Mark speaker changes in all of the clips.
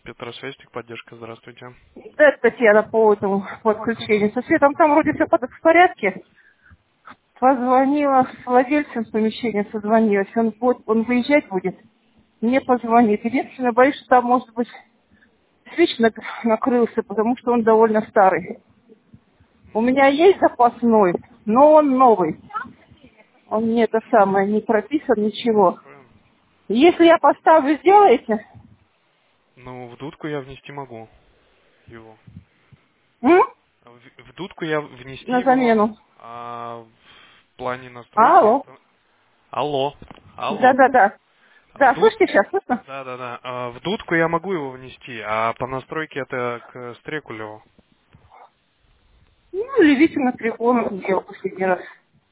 Speaker 1: Петросвязь, техподдержка, здравствуйте.
Speaker 2: Да, Татьяна, по этому подключению. Со светом там вроде все в порядке. Позвонила с владельцем помещения, созвонилась. Он выезжать будет. Мне позвонит. Единственное, боюсь, что там, может быть, свич накрылся, потому что он довольно старый. У меня есть запасной, но он новый. Он мне это самое, не прописан, ничего.
Speaker 1: Настроен.
Speaker 2: Если я поставлю, сделаете?
Speaker 1: Ну, в дудку я внести могу его.
Speaker 2: М?
Speaker 1: В дудку я внести
Speaker 2: На
Speaker 1: его могу.
Speaker 2: замену.
Speaker 1: А в плане настройки
Speaker 2: Алло.
Speaker 1: это... Алло. Алло.
Speaker 2: Да-да-да.
Speaker 1: В
Speaker 2: Да,
Speaker 1: дуд...
Speaker 2: слышите сейчас, слышно?
Speaker 1: Да-да-да. В дудку я могу его внести, а по настройке это к Стрекулеву.
Speaker 2: Ну, левите на трибуну, делал последний раз.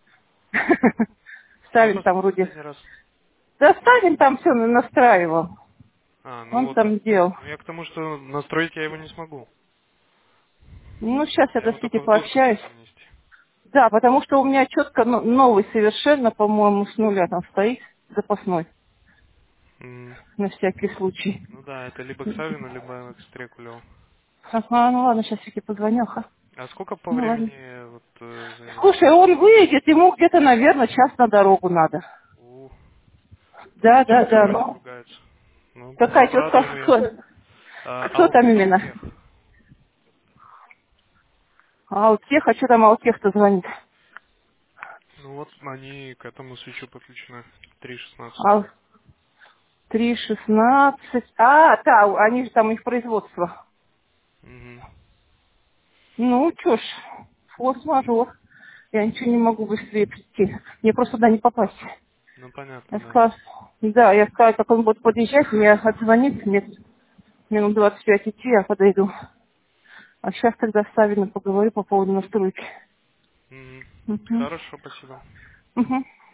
Speaker 1: Что
Speaker 2: Ставим там вроде.
Speaker 1: последний раз?
Speaker 2: Да ставим там все, настраивал.
Speaker 1: Ну
Speaker 2: Он
Speaker 1: вот.
Speaker 2: там делал.
Speaker 1: Ну я к тому, что настроить я его не смогу.
Speaker 2: Ну, сейчас я
Speaker 1: Я
Speaker 2: до
Speaker 1: его
Speaker 2: Сити
Speaker 1: только в дудку
Speaker 2: пообщаюсь.
Speaker 1: смогу внести.
Speaker 2: Да, потому что у меня четко новый совершенно, по-моему, с нуля там стоит, запасной,
Speaker 1: М.
Speaker 2: на всякий случай.
Speaker 1: Ну да, это либо к Савину, либо к Стрекулеву.
Speaker 2: Ага, ну ладно, сейчас Вики позвоню, ха.
Speaker 1: А сколько по
Speaker 2: Ну ладно.
Speaker 1: времени вот займет?
Speaker 2: Слушай, он выедет, ему где-то, наверное, час на дорогу надо.
Speaker 1: У,
Speaker 2: Да, да,
Speaker 1: Тетка
Speaker 2: да.
Speaker 1: вроде
Speaker 2: Ну,
Speaker 1: ругается. Ну,
Speaker 2: какая тетка?
Speaker 1: обрадуем ее.
Speaker 2: Кто? Кто там именно?
Speaker 1: Алтех.
Speaker 2: А у тех, а что там Алтех-то звонит?
Speaker 1: Ну вот они к этому свечу подключены. 3.16.
Speaker 2: А 3.16. А, да, они же там их производство.
Speaker 1: Угу.
Speaker 2: Ну, чё ж, форс-мажор. Я ничего не могу быстрее прийти. Мне просто туда не попасть.
Speaker 1: Ну понятно,
Speaker 2: Я
Speaker 1: да.
Speaker 2: сказала, да, я сказала, как он будет подъезжать, мне отзвонит, мне минут 25 идти, я подойду. А сейчас тогда с Савиным поговорю по поводу настройки.
Speaker 1: Угу.
Speaker 2: Угу.
Speaker 1: Хорошо, спасибо.
Speaker 2: Угу.